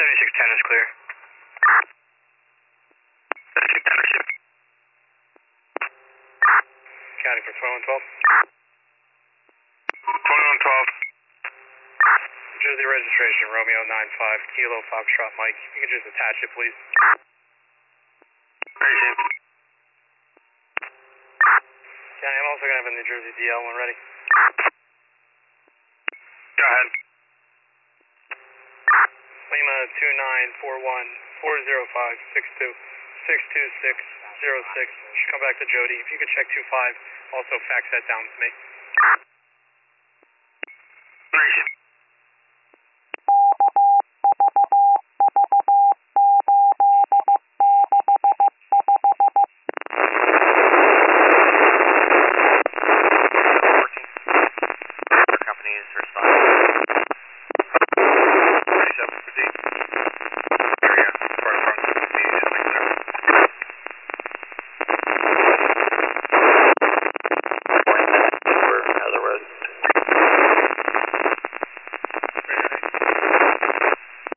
7610 is clear. 7610 is counting for 2112. 2112. Jersey registration, Romeo 95, Kilo Foxtrot Mike. You can just attach it, please. County, I'm also going to have a New Jersey DL when ready. Go ahead. Lima 2941-405-62-62606. Should come back to Jody. If you could check 25, also fax that down to me.